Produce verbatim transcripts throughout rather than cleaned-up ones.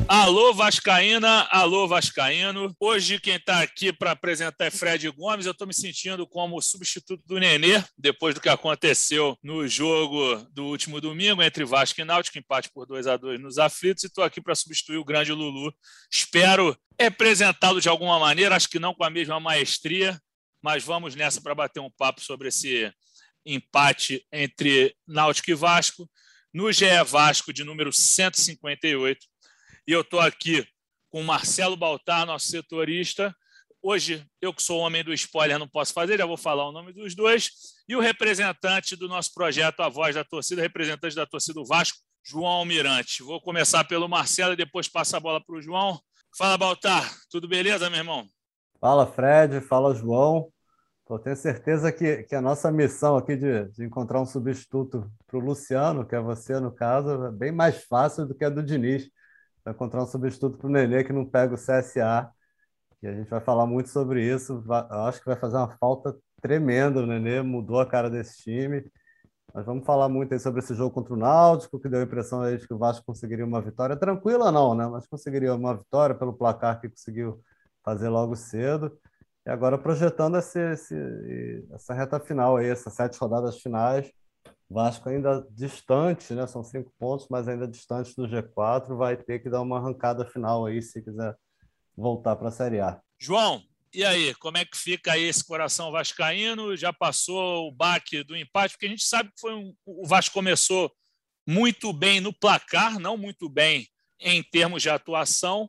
Alô, Vascaína, alô, Vascaíno. Hoje quem está aqui para apresentar é Fred Gomes. Eu estou me sentindo como substituto do Nenê, depois do que aconteceu no jogo do último domingo entre Vasco e Náutico, empate por dois a dois nos aflitos, e estou aqui para substituir o grande Lulu. Espero representá-lo de alguma maneira, acho que não com a mesma maestria, mas vamos nessa para bater um papo sobre esse empate entre Náutico e Vasco, no G E Vasco de número cento e cinquenta e oito. E eu estou aqui com o Marcelo Baltar, nosso setorista. Hoje, eu que sou o homem do spoiler, não posso fazer, já vou falar o nome dos dois. E o representante do nosso projeto, a voz da torcida, representante da torcida do Vasco, João Almirante. Vou começar pelo Marcelo e depois passo a bola para o João. Fala, Baltar. Tudo beleza, meu irmão? Fala, Fred. Fala, João. Eu tenho certeza que, que a nossa missão aqui de, de encontrar um substituto para o Luciano, que é você, no caso, é bem mais fácil do que a do Diniz. Vai encontrar um substituto para o Nenê que não pega o C S A. E a gente vai falar muito sobre isso. Vai, eu acho que vai fazer uma falta tremenda. O Nenê mudou a cara desse time. Nós vamos falar muito aí sobre esse jogo contra o Náutico, que deu a impressão aí de que o Vasco conseguiria uma vitória tranquila, não, né? Mas conseguiria uma vitória pelo placar que conseguiu fazer logo cedo. E agora projetando esse, esse, essa reta final aí, essas sete rodadas finais. Vasco ainda distante, né? São cinco pontos, mas ainda distante do G quatro, vai ter que dar uma arrancada final aí se quiser voltar para a Série A. João, e aí, como é que fica aí esse coração vascaíno? Já passou o baque do empate? Porque a gente sabe que foi um, o Vasco começou muito bem no placar, não muito bem em termos de atuação,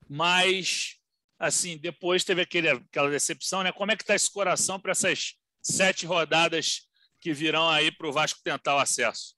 mas assim, depois teve aquele, aquela decepção, né? Como é que está esse coração para essas sete rodadas que virão aí para o Vasco tentar o acesso?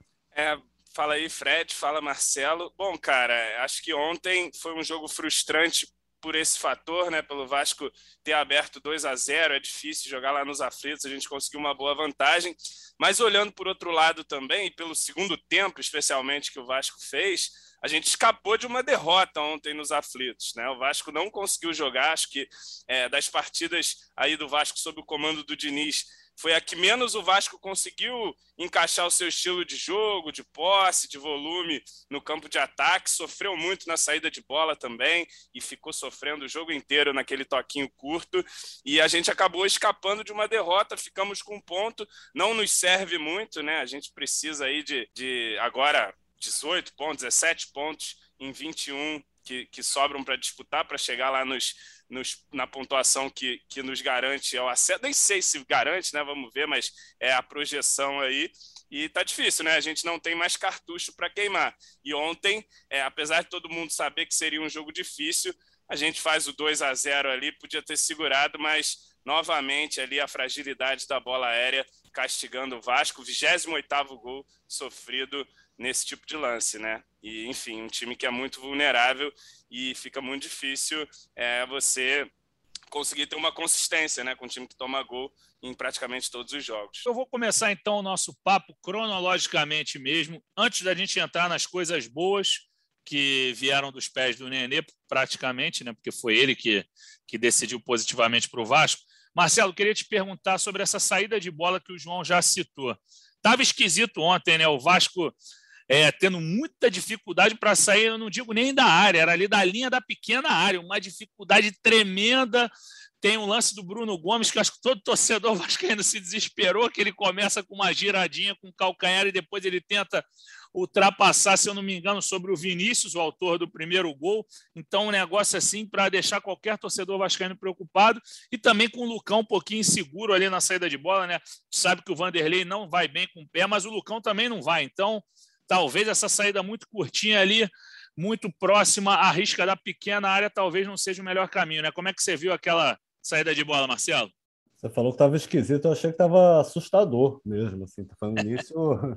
É, fala aí, Fred, fala, Marcelo. Bom, cara, acho que ontem foi um jogo frustrante por esse fator, né? Pelo Vasco ter aberto dois a zero, é difícil jogar lá nos aflitos, a gente conseguiu uma boa vantagem, mas olhando por outro lado também, e pelo segundo tempo, especialmente, que o Vasco fez, a gente escapou de uma derrota ontem nos aflitos, né? O Vasco não conseguiu jogar, acho que é, das partidas aí do Vasco sob o comando do Diniz, foi a que menos o Vasco conseguiu encaixar o seu estilo de jogo, de posse, de volume no campo de ataque, sofreu muito na saída de bola também e ficou sofrendo o jogo inteiro naquele toquinho curto, e a gente acabou escapando de uma derrota, ficamos com um ponto, não nos serve muito, né? A gente precisa aí de, de agora dezoito pontos, dezessete pontos em vinte e um que, que sobram para disputar, para chegar lá nos Nos, na pontuação que, que nos garante ao acesso, nem sei se garante, né? Vamos ver, mas é a projeção aí, e tá difícil, né? A gente não tem mais cartucho para queimar. E ontem, é, apesar de todo mundo saber que seria um jogo difícil, a gente faz o dois a zero ali, podia ter segurado, mas novamente ali a fragilidade da bola aérea castigando o Vasco, vigésimo oitavo gol sofrido nesse tipo de lance, né? E, enfim, um time que é muito vulnerável e fica muito difícil é, você conseguir ter uma consistência, né, com um time que toma gol em praticamente todos os jogos. Eu vou começar, então, o nosso papo cronologicamente mesmo, antes da gente entrar nas coisas boas que vieram dos pés do Nenê, praticamente, né, porque foi ele que, que decidiu positivamente para o Vasco. Marcelo, queria te perguntar sobre essa saída de bola que o João já citou. Estava esquisito ontem, né? O Vasco é, tendo muita dificuldade para sair, eu não digo nem da área, era ali da linha da pequena área, uma dificuldade tremenda. Tem um lance do Bruno Gomes, que acho que todo torcedor vascaíno se desesperou, que ele começa com uma giradinha com o calcanhar e depois ele tenta ultrapassar, se eu não me engano, sobre o Vinícius, o autor do primeiro gol. Então, um negócio assim para deixar qualquer torcedor vascaíno preocupado, e também com o Lucão um pouquinho inseguro ali na saída de bola, né? Sabe que o Vanderlei não vai bem com o pé, mas o Lucão também não vai. Então, talvez essa saída muito curtinha ali, muito próxima à risca da pequena área, talvez não seja o melhor caminho, né? Como é que você viu aquela saída de bola, Marcelo? Você falou que estava esquisito, eu achei que estava assustador mesmo, assim. Foi no início,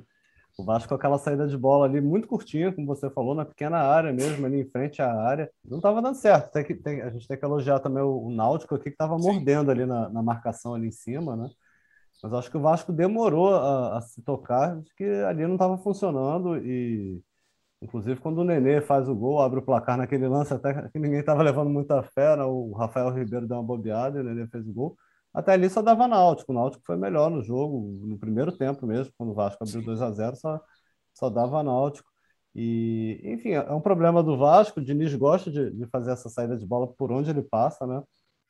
o Vasco com aquela saída de bola ali muito curtinha, como você falou, na pequena área mesmo, ali em frente à área. Não estava dando certo. Tem que, tem, a gente tem que elogiar também o, o Náutico aqui, que estava mordendo ali na, na marcação ali em cima, né? Mas acho que o Vasco demorou a, a se tocar, de que ali não estava funcionando, e inclusive quando o Nenê faz o gol, abre o placar naquele lance, até que ninguém estava levando muita fé, né? O Rafael Ribeiro deu uma bobeada e o Nenê fez o gol. Até ali só dava Náutico. O Náutico foi melhor no jogo, no primeiro tempo mesmo, quando o Vasco abriu dois a zero, só, só dava Náutico. E, enfim, é um problema do Vasco. O Diniz gosta de, de fazer essa saída de bola por onde ele passa, né?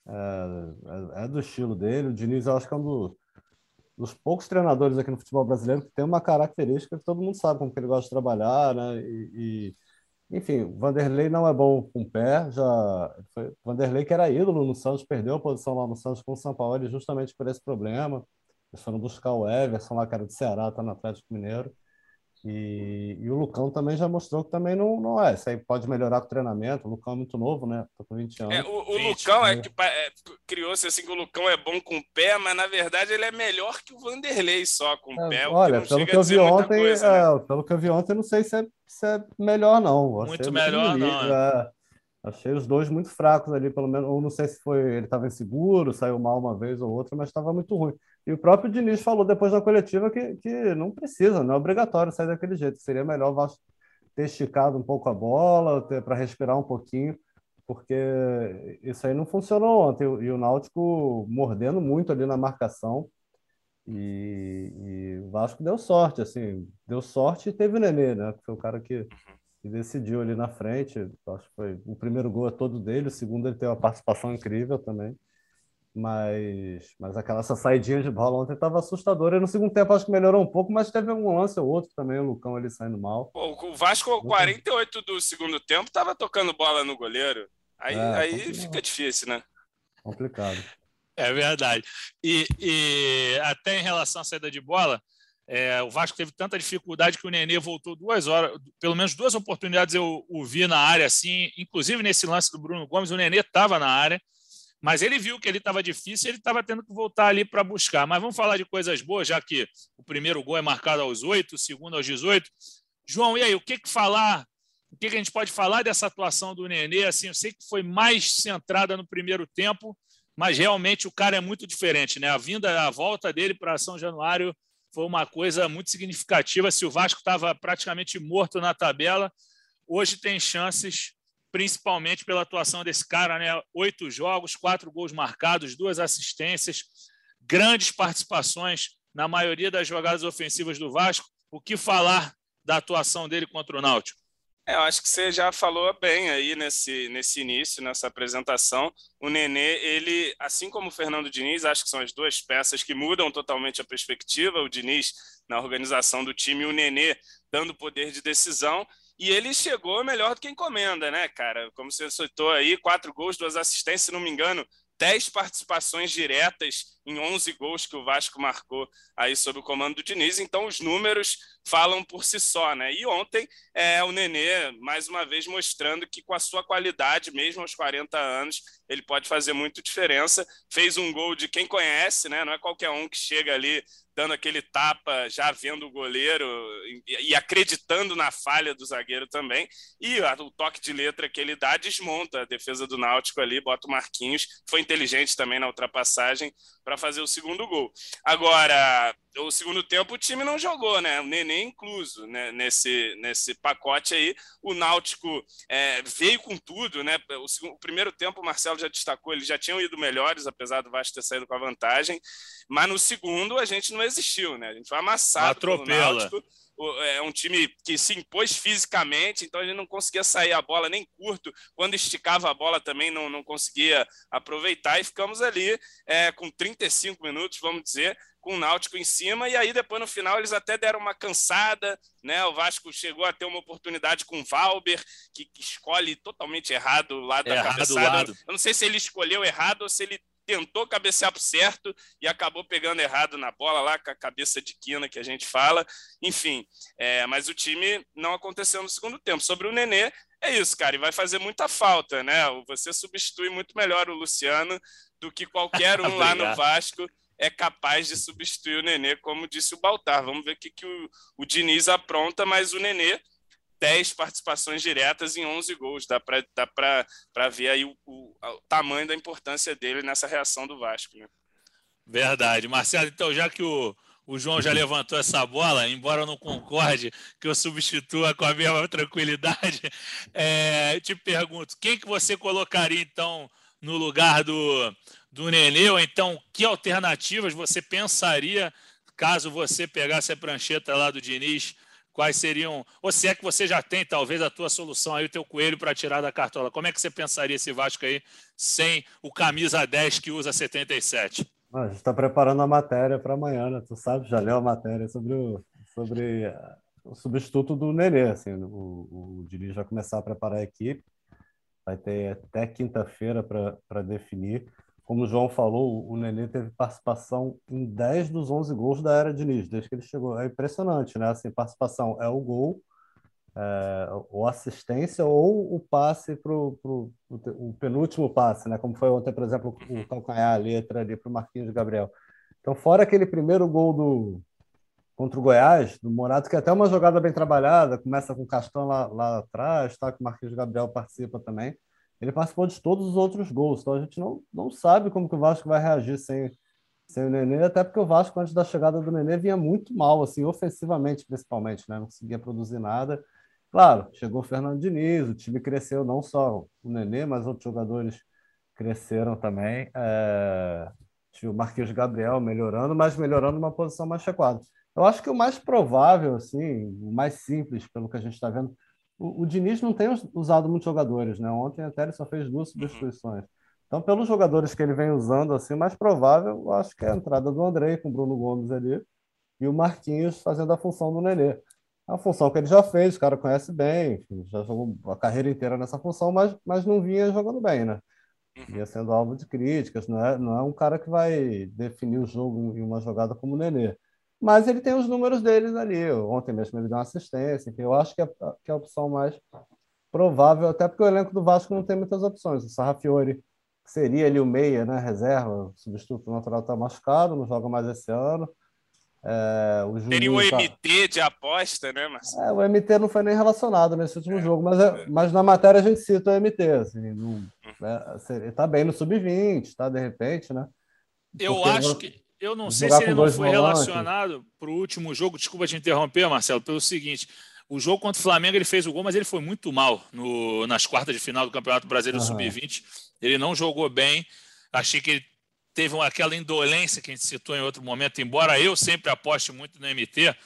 É, é, é do estilo dele. O Diniz, eu acho que é um do, dos poucos treinadores aqui no futebol brasileiro que tem uma característica que todo mundo sabe como que ele gosta de trabalhar, né? E, e, enfim, o Vanderlei não é bom com o pé. Já foi, o Vanderlei, que era ídolo no Santos, perdeu a posição lá no Santos com o Sampaoli justamente por esse problema. Eles foram buscar o Everson lá, que era do Ceará, tá no Atlético Mineiro. E, e o Lucão também já mostrou que também não, não é. Isso aí pode melhorar com o treinamento. O Lucão é muito novo, né? Tô com vinte É, anos. o, o vinte. Lucão é que é, criou-se assim que o Lucão é bom com o pé, mas na verdade ele é melhor que o Vanderlei só com o É, pé, o que olha, não pelo chega que a eu dizer vi muita ontem, coisa, né? é, pelo que eu vi ontem, não sei se é, se é melhor, não. Eu achei Muito muito no melhor, não. nível. É. É. Achei os dois muito fracos ali, pelo menos. Ou não sei se foi ele estava inseguro, saiu mal uma vez ou outra, mas estava muito ruim. E o próprio Diniz falou depois da coletiva que, que não precisa, não é obrigatório sair daquele jeito. Seria melhor o Vasco ter esticado um pouco a bola, para respirar um pouquinho, porque isso aí não funcionou ontem. E o Náutico mordendo muito ali na marcação. E, e o Vasco deu sorte, assim, deu sorte e teve o Nenê, né? Que foi o cara que, que decidiu ali na frente. Acho que foi o primeiro gol é todo dele, o segundo ele teve uma participação incrível também. Mas, mas aquela essa saidinha de bola ontem estava assustadora. E no segundo tempo acho que melhorou um pouco, mas teve um lance ou outro também, o Lucão ali saindo mal. Pô, o Vasco, aos Nunca... quarenta e oito do segundo tempo, tava tocando bola no goleiro. Aí, É, aí fica difícil, né? complicado. É verdade. E, e até em relação à saída de bola, é, o Vasco teve tanta dificuldade que o Nenê voltou duas horas, pelo menos duas oportunidades eu o vi na área, assim, inclusive nesse lance do Bruno Gomes, o Nenê estava na área, mas ele viu que ele estava difícil e ele estava tendo que voltar ali para buscar. Mas vamos falar de coisas boas, já que o primeiro gol é marcado aos oito, o segundo aos dezoito. João, e aí, o que, que falar? O que, que a gente pode falar dessa atuação do Nenê? Assim, eu sei que foi mais centrada no primeiro tempo, mas realmente o cara é muito diferente, né? A vinda, a volta dele para São Januário foi uma coisa muito significativa. Se o Vasco estava praticamente morto na tabela, hoje tem chances, principalmente pela atuação desse cara, né? Oito jogos, quatro gols marcados, duas assistências, grandes participações na maioria das jogadas ofensivas do Vasco. O que falar da atuação dele contra o Náutico? É, eu acho que você já falou bem aí nesse, nesse início, nessa apresentação. O Nenê, ele, assim como o Fernando Diniz, acho que são as duas peças que mudam totalmente a perspectiva. O Diniz na organização do time e o Nenê dando poder de decisão. E ele chegou melhor do que encomenda, né, cara? Como você citou aí, quatro gols, duas assistências, se não me engano, dez participações diretas em onze gols que o Vasco marcou aí sob o comando do Diniz. Então, os números falam por si só, né? E ontem, é, o Nenê, mais uma vez, mostrando que com a sua qualidade, mesmo aos quarenta anos, ele pode fazer muito diferença. Fez um gol de quem conhece, né? Não é qualquer um que chega ali dando aquele tapa, já vendo o goleiro e acreditando na falha do zagueiro também. E o toque de letra que ele dá desmonta a defesa do Náutico ali, bota o Marquinhos. Foi inteligente também na ultrapassagem para fazer o segundo gol. Agora, o segundo tempo o time não jogou, né? O Nenê incluso, né? nesse, nesse pacote aí. O Náutico é, veio com tudo, né? O, segundo, o primeiro tempo o Marcelo já destacou, eles já tinham ido melhores, apesar do Vasco ter saído com a vantagem. Mas no segundo a gente não existiu, né? A gente foi amassado pelo Náutico. É um time que se impôs fisicamente, então a gente não conseguia sair a bola nem curto. Quando esticava a bola também não, não conseguia aproveitar e ficamos ali é, com trinta e cinco minutos, vamos dizer, com o Náutico em cima, e aí depois no final eles até deram uma cansada, né? O Vasco chegou a ter uma oportunidade com o Valber, que, que escolhe totalmente errado o lado da cabeçada. Lado. Eu não sei se ele escolheu errado ou se ele tentou cabecear para o certo e acabou pegando errado na bola lá, com a cabeça de quina que a gente fala. Enfim, é, mas o time não aconteceu no segundo tempo. Sobre o Nenê, é isso, cara, e vai fazer muita falta, né? Você substitui muito melhor o Luciano do que qualquer um lá no Vasco é capaz de substituir o Nenê, como disse o Baltar. Vamos ver o que, que o, o Diniz apronta, mas o Nenê, dez participações diretas em onze gols. Dá para dá para ver aí o, o, o tamanho da importância dele nessa reação do Vasco, né? Verdade. Marcelo, então, já que o, o João já levantou essa bola, embora eu não concorde que eu substitua com a mesma tranquilidade, é, eu te pergunto, quem que você colocaria, então, no lugar do, do Nenê? Ou então, que alternativas você pensaria caso você pegasse a prancheta lá do Diniz quais seriam, ou se é que você já tem, talvez, a tua solução aí, o teu coelho para tirar da cartola. Como é que você pensaria esse Vasco aí sem o camisa dez que usa setenta e sete? Ah, a gente está preparando a matéria para amanhã, né? Tu sabe, já leu a matéria sobre o, sobre ah, o substituto do Nenê. Assim, o, o Diniz vai começar a preparar a equipe, vai ter até quinta-feira para definir. Como o João falou, o Nenê teve participação em dez dos onze gols da era Diniz, desde que ele chegou. É impressionante, né? Assim, participação é o gol, é, ou assistência, ou o passe para o penúltimo passe, né? Como foi ontem, por exemplo, o calcanhar, a letra ali para o Marquinhos Gabriel. Então, fora aquele primeiro gol do, contra o Goiás, do Morato, que é até uma jogada bem trabalhada, começa com o Castan lá, lá atrás, tá? Que o Marquinhos Gabriel participa também. Ele participou de todos os outros gols, então a gente não, não sabe como que o Vasco vai reagir sem, sem o Nenê, até porque o Vasco, antes da chegada do Nenê, vinha muito mal, assim, ofensivamente, principalmente, né? Não conseguia produzir nada. Claro, chegou o Fernando Diniz, o time cresceu, não só o Nenê, mas outros jogadores cresceram também. É... O Marquinhos Gabriel melhorando, mas melhorando numa posição mais recuada. Eu acho que o mais provável, assim, o mais simples, pelo que a gente está vendo, o, o Diniz não tem usado muitos jogadores, né? Ontem até ele só fez duas substituições. Então, pelos jogadores que ele vem usando, assim, o mais provável, eu acho que é a entrada do Andrei com o Bruno Gomes ali e o Marquinhos fazendo a função do Nenê. É a função que ele já fez, o cara conhece bem, enfim, já jogou a carreira inteira nessa função, mas, mas não vinha jogando bem, né? Ia sendo alvo de críticas, não é, não é um cara que vai definir o jogo em uma jogada como o Nenê. Mas ele tem os números deles ali. Ontem mesmo ele deu uma assistência. Enfim, eu acho que é, que é a opção mais provável, até porque o elenco do Vasco não tem muitas opções. O Sarrafiori, que seria ali o meia, né, reserva, o substituto natural está machucado, não joga mais esse ano. É, o Teria o Juninho tá... M T de aposta, né, Marcelo? É, o M T não foi nem relacionado nesse último é, jogo, mas, é, mas na matéria a gente cita o M T. Assim, não, né, ele está bem no sub vinte, tá, de repente, né? Eu porque acho que. Eu não sei jogar se ele com não dois foi volantes. relacionado para o último jogo. Desculpa te interromper, Marcelo, pelo seguinte: o jogo contra o Flamengo ele fez o gol, mas ele foi muito mal no, nas quartas de final do Campeonato Brasileiro uhum. sub vinte. Ele não jogou bem. Achei que ele teve aquela indolência que a gente citou em outro momento. Embora eu sempre aposte muito no M T,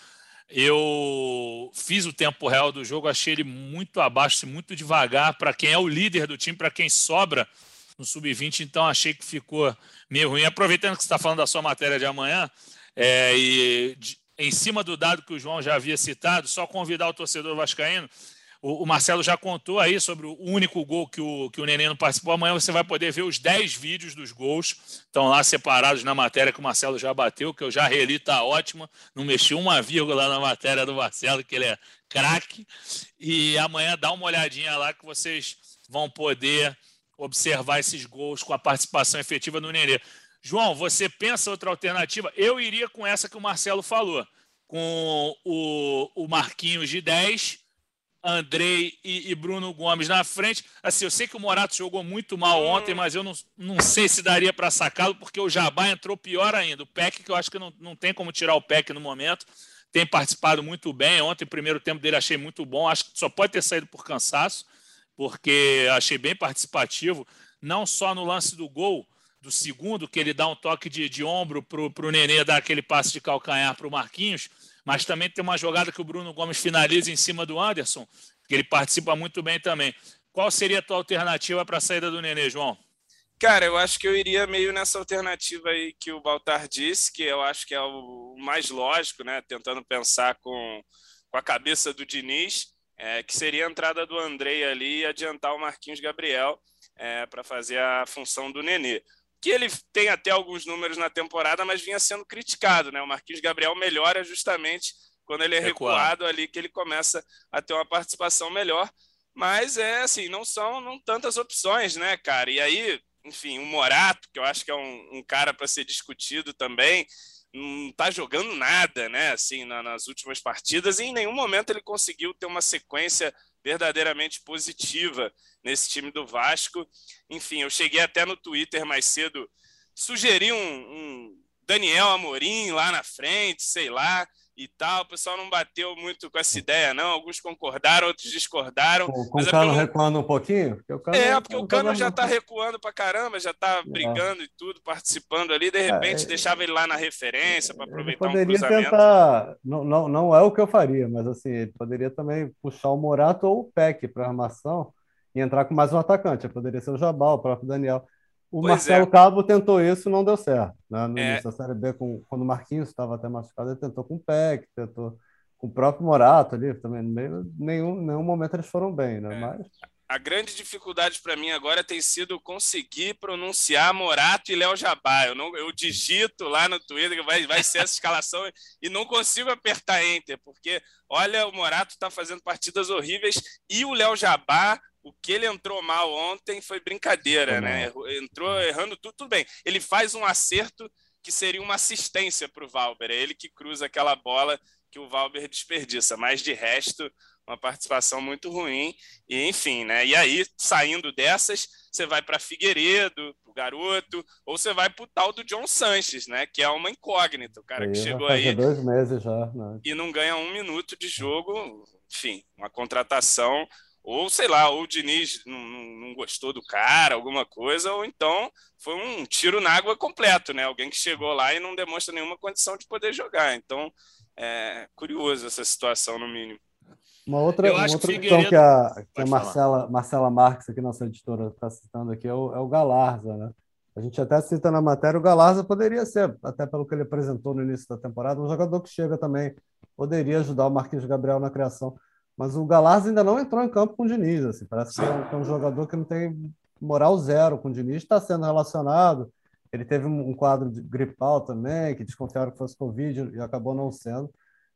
eu fiz o tempo real do jogo, achei ele muito abaixo, muito devagar para quem é o líder do time, para quem sobra no sub vinte, então achei que ficou meio ruim. Aproveitando que você está falando da sua matéria de amanhã, é, e de, em cima do dado que o João já havia citado, só convidar o torcedor vascaíno, o, o Marcelo já contou aí sobre o único gol que o, que o Nenê não participou. Amanhã você vai poder ver os dez vídeos dos gols, estão lá separados na matéria que o Marcelo já bateu, que eu já reli, está ótima, não mexi uma vírgula na matéria do Marcelo, que ele é craque, e amanhã dá uma olhadinha lá que vocês vão poder observar esses gols com a participação efetiva do Nenê. João, você pensa outra alternativa? Eu iria com essa que o Marcelo falou, com o, o Marquinhos de dez, Andrei e, e Bruno Gomes na frente. Assim, eu sei que o Morato jogou muito mal ontem, mas eu não, não sei se daria para sacá-lo, porque o Jabá entrou pior ainda. O Peck, que eu acho que não, não tem como tirar o Peck no momento, tem participado muito bem. Ontem, o primeiro tempo dele achei muito bom. Acho que só pode ter saído por cansaço, porque achei bem participativo, não só no lance do gol, do segundo, que ele dá um toque de, de ombro para o Nenê dar aquele passe de calcanhar para o Marquinhos, mas também tem uma jogada que o Bruno Gomes finaliza em cima do Anderson, que ele participa muito bem também. Qual seria a tua alternativa para a saída do Nenê, João? Cara, eu acho que eu iria meio nessa alternativa aí que o Baltar disse, que eu acho que é o mais lógico, né? Tentando pensar com, com a cabeça do Diniz, É, que seria a entrada do Andrei ali e adiantar o Marquinhos Gabriel é, para fazer a função do Nenê. Que ele tem até alguns números na temporada, mas vinha sendo criticado, né? O Marquinhos Gabriel melhora justamente quando ele é recuado ali, que ele começa a ter uma participação melhor. Mas é assim, não são não tantas opções, né, cara? E aí, enfim, o Morato, que eu acho que é um, um cara para ser discutido também, não está jogando nada, né? Assim, na, nas últimas partidas, e em nenhum momento ele conseguiu ter uma sequência verdadeiramente positiva nesse time do Vasco. Enfim, eu cheguei até no Twitter mais cedo, sugeri um, um Daniel Amorim lá na frente, sei lá, e tal. O pessoal não bateu muito com essa ideia, não. Alguns concordaram, outros discordaram. Com, com mas o é Cano pelo... recuando um pouquinho? Porque o Cano, é, porque o Cano tava... já está recuando pra caramba, já está brigando é. e tudo, participando ali. De repente, é, deixava ele lá na referência para aproveitar um cruzamento. Ele poderia tentar... Não, não, não é o que eu faria, mas assim, ele poderia também puxar o Morato ou o Peck para armação e entrar com mais um atacante. Poderia ser o Jabal, o próprio Daniel. O pois Marcelo é. Cabo tentou isso, não deu certo. Né? No é. início da Série B, com, quando o Marquinhos estava até machucado, ele tentou com o Peck, tentou com o próprio Morato ali também. No meio, nenhum, nenhum momento eles foram bem, né? É. Mas... A grande dificuldade para mim agora tem sido conseguir pronunciar Morato e Léo Jabá. Eu, não, eu digito lá no Twitter que vai, vai ser essa escalação e não consigo apertar Enter, porque, olha, o Morato está fazendo partidas horríveis e o Léo Jabá, o que ele entrou mal ontem foi brincadeira, né? Entrou errando tudo, tudo bem. Ele faz um acerto que seria uma assistência para o Valber. É ele que cruza aquela bola que o Valber desperdiça, mas de resto... uma participação muito ruim, e enfim, né? E aí, saindo dessas, você vai para Figueiredo, o garoto, ou você vai para o tal do John Sanches, né? Que é uma incógnita, o cara e que chegou aí dois meses já, né? E não ganha um minuto de jogo, enfim, uma contratação, ou sei lá, ou o Diniz não, não, não gostou do cara, alguma coisa, ou então foi um tiro na água completo, né? Alguém que chegou lá e não demonstra nenhuma condição de poder jogar. Então, é curioso essa situação, no mínimo. Uma outra, uma outra questão que a, que a Marcela, Marcela Marques, aqui, nossa editora, está citando aqui, é o, é o Galarza, né? A gente até cita na matéria, o Galarza poderia ser, até pelo que ele apresentou no início da temporada, um jogador que chega também, poderia ajudar o Marquinhos Gabriel na criação. Mas o Galarza ainda não entrou em campo com o Diniz, assim, parece que é, um, que é um jogador que não tem moral zero com o Diniz, está sendo relacionado, ele teve um, um quadro de gripal também, que desconfiaram que fosse Covid e acabou não sendo.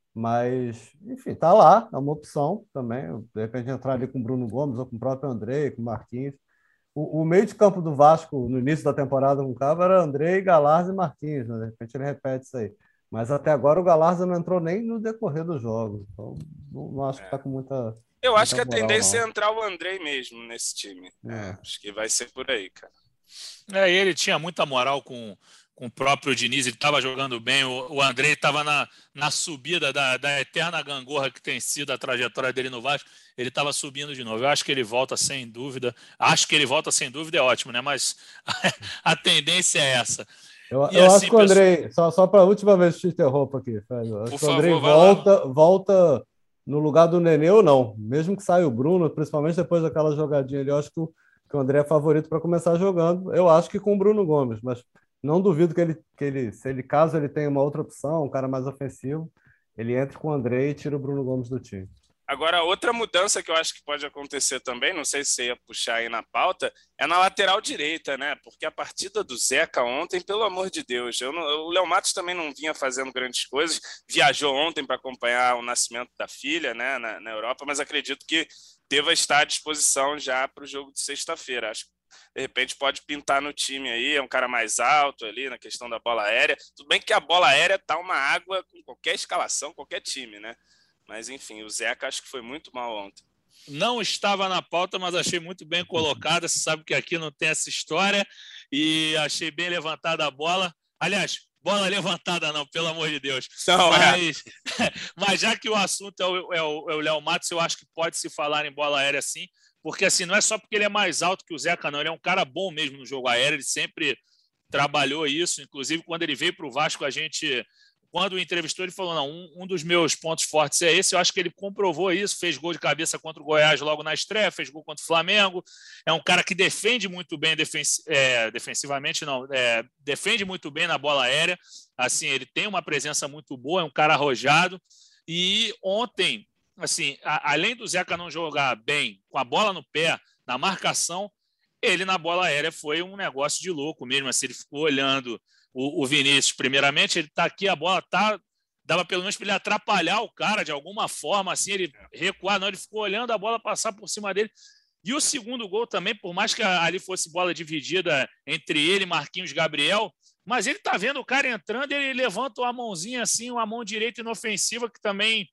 Mas, enfim, tá lá, é uma opção também. De repente entrar ali com o Bruno Gomes ou com o próprio Andrei, com o Marquinhos. O, o meio de campo do Vasco no início da temporada com o Cabo era Andrei, Galarza e Marquinhos, né? De repente ele repete isso aí. Mas até agora o Galarza não entrou nem no decorrer do jogo. Então, não, não acho que tá com muita. Eu acho que a moral, tendência não. é entrar o Andrei mesmo nesse time. É. É, acho que vai ser por aí, cara. É, ele tinha muita moral com. com o próprio Diniz, ele estava jogando bem, o, o Andrei estava na, na subida da, da eterna gangorra que tem sido a trajetória dele no Vasco, ele estava subindo de novo. Eu acho que ele volta sem dúvida, acho que ele volta sem dúvida, é ótimo, né? Mas a, a tendência é essa. Eu, eu assim, acho que o Andrei, pessoal... só, só para a última vez que te interrompo aqui, Fred, acho que o Andrei volta, volta no lugar do Nenê ou não, mesmo que saia o Bruno, principalmente depois daquela jogadinha ali, eu acho que o, que o André é favorito para começar jogando, eu acho que com o Bruno Gomes, mas não duvido que ele, que ele, se ele, caso ele tenha uma outra opção, um cara mais ofensivo, ele entre com o André e tira o Bruno Gomes do time. Agora, outra mudança que eu acho que pode acontecer também, não sei se você ia puxar aí na pauta, é na lateral direita, né? Porque a partida do Zeca ontem, pelo amor de Deus, eu não, o Léo Matos também não vinha fazendo grandes coisas, viajou ontem para acompanhar o nascimento da filha, né, na, na Europa, mas acredito que deva estar à disposição já para o jogo de sexta-feira. Acho que de repente pode pintar no time aí, é um cara mais alto ali na questão da bola aérea. Tudo bem que a bola aérea tá uma água com qualquer escalação, qualquer time, né? Mas enfim, o Zeca acho que foi muito mal ontem. Não estava na pauta, mas achei muito bem colocada. Você sabe que aqui não tem essa história e achei bem levantada a bola. Aliás, bola levantada não, pelo amor de Deus. Não, mas, é. mas já que o assunto é o, é o, é o Léo Matos, eu acho que pode se falar em bola aérea sim. Porque assim, não é só porque ele é mais alto que o Zeca, não. Ele é um cara bom mesmo no jogo aéreo, ele sempre trabalhou isso. Inclusive, quando ele veio para o Vasco, a gente, quando o entrevistou, ele falou, não, um, um dos meus pontos fortes é esse. Eu acho que ele comprovou isso, fez gol de cabeça contra o Goiás logo na estreia, fez gol contra o Flamengo. É um cara que defende muito bem, defensi- é, defensivamente, não, é, defende muito bem na bola aérea. Assim, ele tem uma presença muito boa, é um cara arrojado. E ontem... assim, a, além do Zeca não jogar bem com a bola no pé, na marcação, ele na bola aérea foi um negócio de louco mesmo. Assim, ele ficou olhando o, o Vinícius, primeiramente, ele está aqui, a bola tá, dava pelo menos para ele atrapalhar o cara de alguma forma, assim, ele recuar, não, ele ficou olhando a bola passar por cima dele. E o segundo gol também, por mais que ali fosse bola dividida entre ele e Marquinhos Gabriel, mas ele está vendo o cara entrando, ele levanta uma mãozinha assim, uma mão direita inofensiva, que também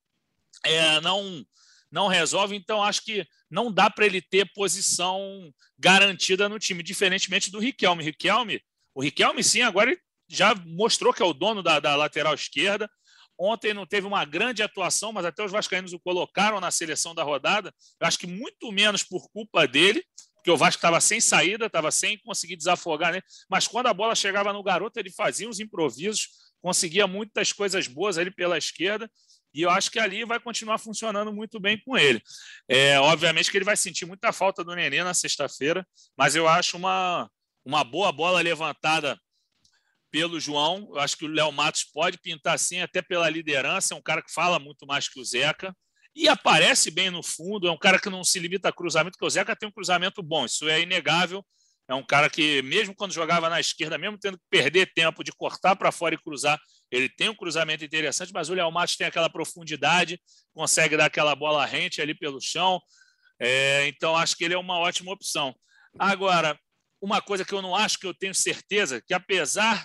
É, não, não resolve, então acho que não dá para ele ter posição garantida no time, diferentemente do Riquelme. Riquelme o Riquelme, sim, agora ele já mostrou que é o dono da, da lateral esquerda. ontem não teve uma grande atuação, mas até os vascaínos o colocaram na seleção da rodada. Eu acho que muito menos por culpa dele, porque o Vasco estava sem saída, estava sem conseguir desafogar, né? Mas quando a bola chegava no garoto, ele fazia uns improvisos, conseguia muitas coisas boas ali pela esquerda, e eu acho que ali vai continuar funcionando muito bem com ele. É, obviamente que ele vai sentir muita falta do Nenê na sexta-feira, mas eu acho uma, uma boa bola levantada pelo João. Eu acho que o Léo Matos pode pintar assim, até pela liderança, é um cara que fala muito mais que o Zeca, e aparece bem no fundo, é um cara que não se limita a cruzamento, porque o Zeca tem um cruzamento bom, isso é inegável. É um cara que, mesmo quando jogava na esquerda, mesmo tendo que perder tempo de cortar para fora e cruzar, ele tem um cruzamento interessante, mas o Léo Matos tem aquela profundidade, consegue dar aquela bola rente ali pelo chão, é, então acho que ele é uma ótima opção. Agora, uma coisa que eu não acho, que eu tenho certeza, que apesar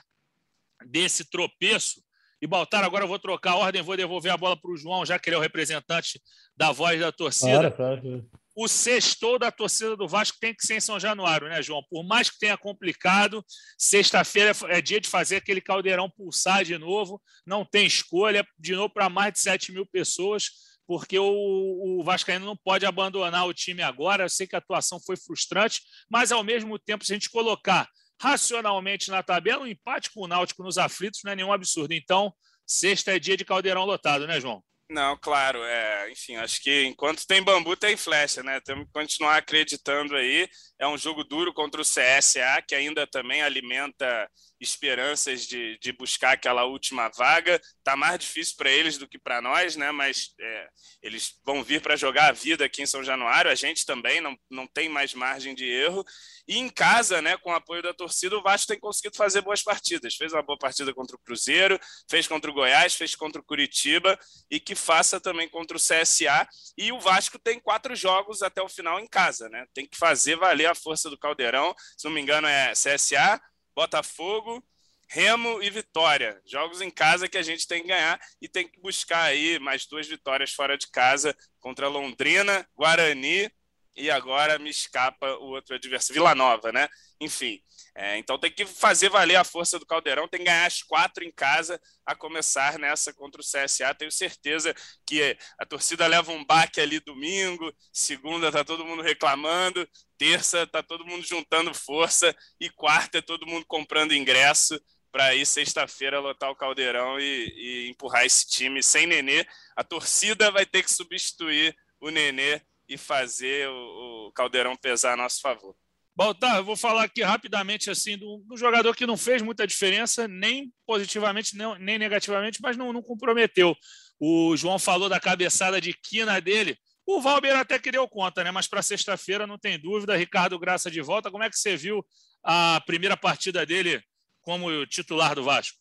desse tropeço, e Baltar, agora eu vou trocar a ordem, vou devolver a bola para o João, já que ele é o representante da voz da torcida. Claro, claro. O sextou da torcida do Vasco tem que ser em São Januário, né, João? Por mais que tenha complicado, sexta-feira é dia de fazer aquele caldeirão pulsar de novo, não tem escolha, de novo para mais de sete mil pessoas, porque o, o vascaíno não pode abandonar o time agora. Eu sei que a atuação foi frustrante, mas ao mesmo tempo, se a gente colocar racionalmente na tabela, um empate com o Náutico nos aflitos não é nenhum absurdo. Então, sexta é dia de caldeirão lotado, né, João? Não, claro, é, enfim, acho que enquanto tem bambu tem flecha, né? Temos que continuar acreditando aí. É um jogo duro contra o C S A, que ainda também alimenta esperanças de, de buscar aquela última vaga. Tá mais difícil para eles do que para nós, né? Mas é, eles vão vir para jogar a vida aqui em São Januário. A gente também não, não tem mais margem de erro. E em casa, né, com o apoio da torcida, o Vasco tem conseguido fazer boas partidas. Fez uma boa partida contra o Cruzeiro, fez contra o Goiás, fez contra o Curitiba, e que faça também contra o C S A. E o Vasco tem quatro jogos até o final em casa, né? Tem que fazer valer a força do Caldeirão. Se não me engano, é C S A, Botafogo, Remo e Vitória. Jogos em casa que a gente tem que ganhar, e tem que buscar aí mais duas vitórias fora de casa contra Londrina, Guarani, e agora me escapa o outro adversário, Vila Nova, né? Enfim, é, então tem que fazer valer a força do Caldeirão, tem que ganhar as quatro em casa, a começar nessa contra o C S A. Tenho certeza que a torcida leva um baque ali domingo, segunda tá todo mundo reclamando, terça tá todo mundo juntando força, e quarta é todo mundo comprando ingresso para ir sexta-feira lotar o Caldeirão e, e empurrar esse time sem Nenê. A torcida vai ter que substituir o Nenê e fazer o, o Caldeirão pesar a nosso favor. Baltar, eu vou falar aqui rapidamente assim do, do jogador que não fez muita diferença, nem positivamente, nem, nem negativamente, mas não, não comprometeu. O João falou da cabeçada de quina dele. O Valber até que deu conta, né? Mas para sexta-feira não tem dúvida. Ricardo Graça de volta. Como é que você viu a primeira partida dele como titular do Vasco?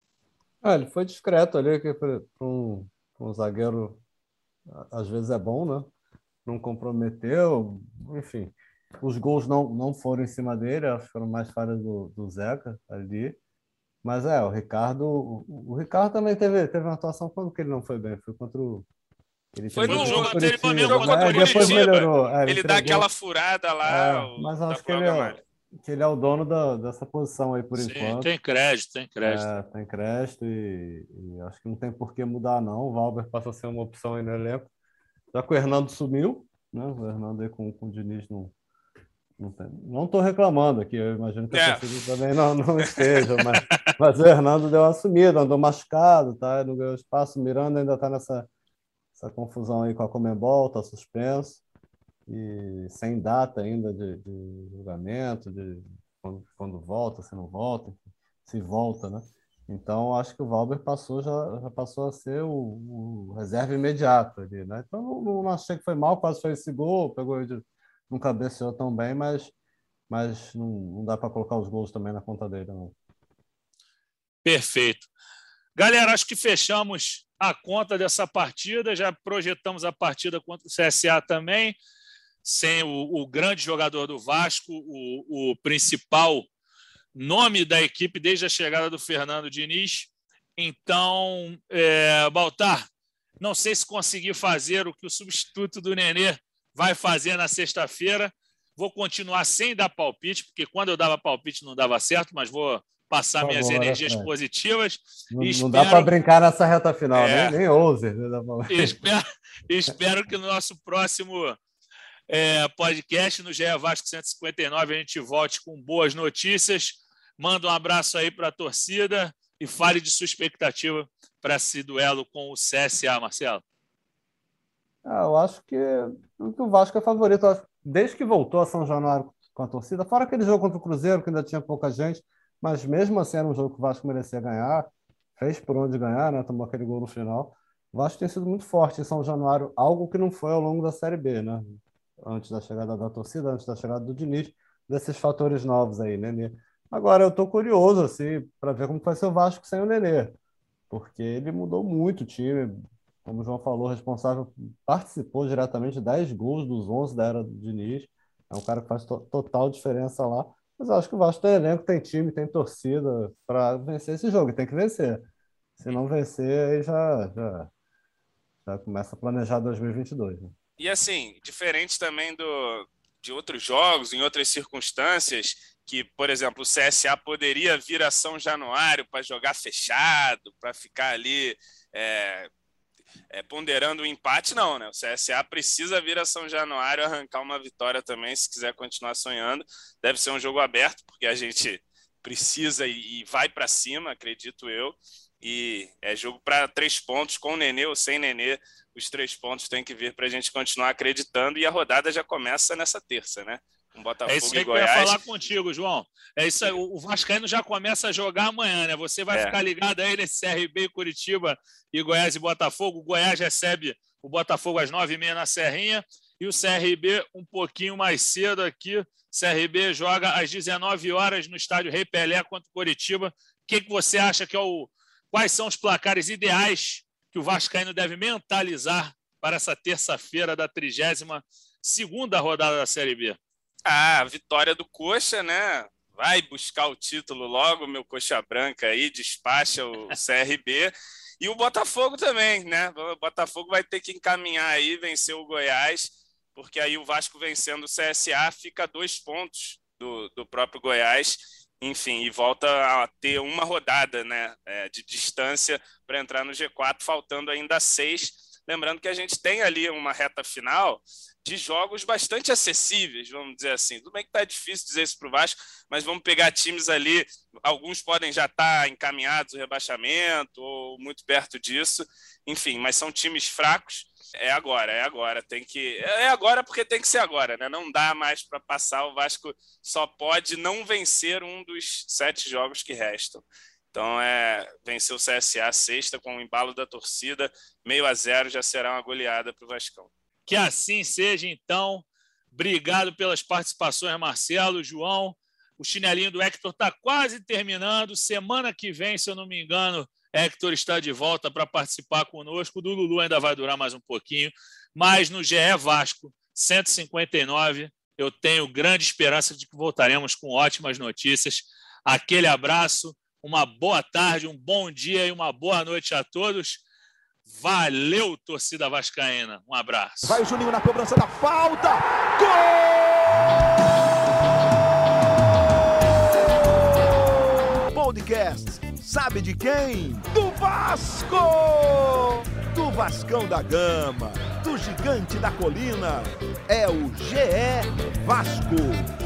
Ah, ele foi discreto ali, que para um, um zagueiro às vezes é bom, né? Não comprometeu, enfim. Os gols não, não foram em cima dele, acho que foram mais falhas do, do Zeca ali. Mas é, o Ricardo. O, o Ricardo também teve, teve uma atuação quando que ele não foi bem. Foi contra o. Ele foi no jogo anterior mesmo, contra o Curitiba. Depois melhorou. É, ele ele dá entregou, aquela furada lá. É, mas acho que ele, é, que ele é o dono da, dessa posição aí por Sim, enquanto. Tem crédito, tem crédito. É, tem crédito e, e acho que não tem por que mudar, não. O Valber passa a ser uma opção aí no elenco. Já que o Hernando sumiu, né? O Hernando aí com, com o Diniz não. Não estou reclamando aqui, eu imagino que a é. torcida também não, não esteja, mas, mas o Hernando deu uma sumida, andou machucado, tá? Não ganhou espaço. O Miranda ainda está nessa essa confusão aí com a Conmebol, está suspenso, e sem data ainda de, de julgamento, de quando, quando volta, se não volta, se volta, né? Então, acho que o Valber passou, já, já passou a ser o, o reserva imediato ali, né? Então, não, não achei que foi mal, quase foi esse gol, pegou ele de. Não cabeceou tão bem, mas, mas não, não dá para colocar os gols também na conta dele, não. Perfeito. Galera, acho que fechamos a conta dessa partida, já projetamos a partida contra o C S A também, sem o, o grande jogador do Vasco, o, o principal nome da equipe desde a chegada do Fernando Diniz. Então, é, Baltar, não sei se consegui fazer o que o substituto do Nenê vai fazer na sexta-feira. Vou continuar sem dar palpite, porque quando eu dava palpite não dava certo, mas vou passar Por minhas favor, energias né, positivas. Não, espero... não dá para brincar nessa reta final, é... nem, nem ouse. Espero, espero que no nosso próximo é, podcast, no G E Vasco cento e cinquenta e nove, a gente volte com boas notícias. Manda um abraço aí para a torcida e fale de sua expectativa para esse duelo com o C S A, Marcelo. Ah, eu acho que, que o Vasco é favorito. Desde que voltou a São Januário com a torcida, fora aquele jogo contra o Cruzeiro, que ainda tinha pouca gente, mas mesmo assim era um jogo que o Vasco merecia ganhar, fez por onde ganhar, né? Tomou aquele gol no final. O Vasco tem sido muito forte em São Januário, algo que não foi ao longo da Série B, né? Antes da chegada da torcida, antes da chegada do Diniz, desses fatores novos aí, né? Agora eu estou curioso assim, para ver como vai ser o Vasco sem o Nenê, porque ele mudou muito o time. Como o João falou, responsável, participou diretamente de dez gols dos onze da era do Diniz. É um cara que faz to total diferença lá. Mas eu acho que o Vasco tem elenco, tem time, tem torcida para vencer esse jogo. E tem que vencer. Se não vencer, aí já, já, já começa a planejar dois mil e vinte e dois. Né? E assim, diferente também do, de outros jogos, em outras circunstâncias, que, por exemplo, o C S A poderia vir a São Januário para jogar fechado, para ficar ali... É... É, ponderando o empate, não, né? O C S A precisa vir a São Januário arrancar uma vitória também, se quiser continuar sonhando. Deve ser um jogo aberto, porque a gente precisa e, e vai para cima, acredito eu. E é jogo para três pontos, com o Nenê ou sem Nenê. Os três pontos têm que vir para a gente continuar acreditando. E a rodada já começa nessa terça, né? Com Botafogo é isso aí e que Goiás. eu ia falar contigo, João. É isso aí. O Vascaíno já começa a jogar amanhã, né? Você vai é. ficar ligado aí nesse C R B, Curitiba e Goiás e Botafogo. O Goiás recebe o Botafogo às nove e meia na Serrinha e o C R B um pouquinho mais cedo aqui. O C R B joga às dezenove horas no estádio Rei Pelé contra o Curitiba. O que, que você acha que é o... Quais são os placares ideais que o Vascaíno deve mentalizar para essa terça-feira da trigésima segunda rodada da Série B? Ah, a vitória do Coxa, né? Vai buscar o título logo, meu Coxa Branca aí, despacha o C R B. E o Botafogo também, né? O Botafogo vai ter que encaminhar aí, vencer o Goiás, porque aí o Vasco vencendo o C S A fica a dois pontos do, do próprio Goiás. Enfim, e volta a ter uma rodada, né, é, de distância para entrar no G quatro, faltando ainda seis. Lembrando que a gente tem ali uma reta final de jogos bastante acessíveis, vamos dizer assim. Tudo bem que está difícil dizer isso para o Vasco, mas vamos pegar times ali, alguns podem já estar encaminhados ao rebaixamento ou muito perto disso, enfim, mas são times fracos. É agora, é agora, tem que... É agora porque tem que ser agora, né? Não dá mais para passar, o Vasco só pode não vencer um dos sete jogos que restam. Então, é, vencer o C S A sexta com o embalo da torcida, meio a zero, já será uma goleada para o Vascão. Que assim seja, então. Obrigado pelas participações, Marcelo, João. O chinelinho do Hector está quase terminando. Semana que vem, se eu não me engano, Hector está de volta para participar conosco. O do Lulu ainda vai durar mais um pouquinho. Mas no G E Vasco cento e cinquenta e nove, eu tenho grande esperança de que voltaremos com ótimas notícias. Aquele abraço. Uma boa tarde, um bom dia e uma boa noite a todos. Valeu, torcida vascaína. Um abraço. Vai o Juninho na cobrança da falta. Gol! Podcast. Sabe de quem? Do Vasco! Do Vascão da Gama. Do Gigante da Colina. É o G E Vasco.